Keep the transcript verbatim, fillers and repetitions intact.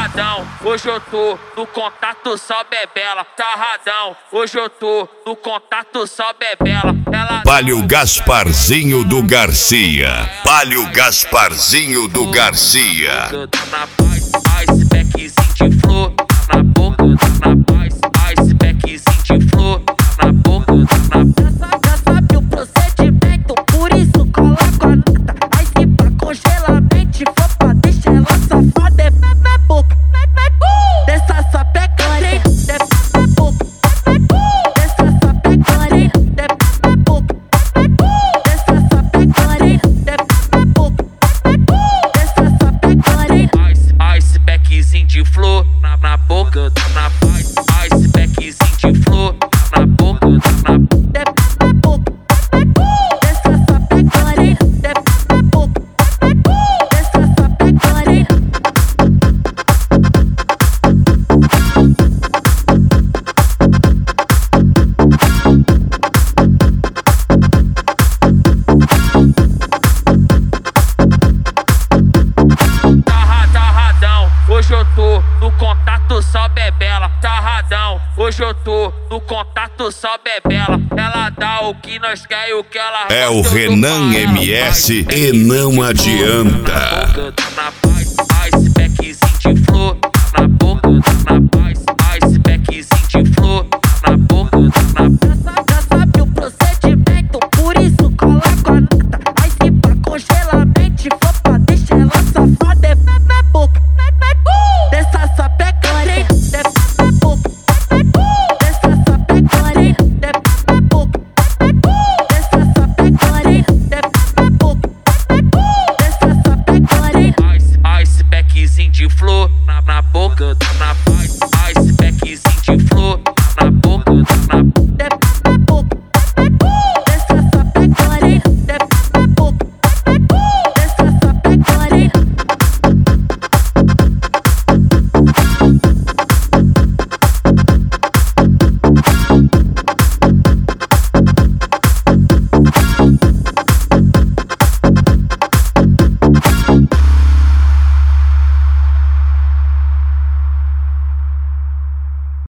Tarradão, hoje eu tô no contato só bebela. Tarradão, hoje eu tô no contato só bebela. Ela Palio Gasparzinho do Garcia. Palio Gasparzinho do Garcia. na paz, icebergzinho de flor na boca, na paz, icebergzinho de flor na boca, na Já sabe o procedimento, por isso coloca a nota. Aí se pra congelamento for pra deixar ela safada, é na boca, dessa sapecaria, é na boca, dessa sapecaria, é na boca, dessa sapecaria, é na boca, dessa sapecaria. Ice, icebergzinho de flor na, na boca, na paz, icebergzinho de flor na boca, na É na boca, dessa sapecaria, é na boca, dessa sapecaria. Tarra, tarradão, hoje eu tô no contato só bebela. Tarradão, hoje eu tô no contato só bebela. Ela dá o que nós quer e o que ela É o gosta, eu dou Renan pra ela. M S e não adianta. Na boca, na paz,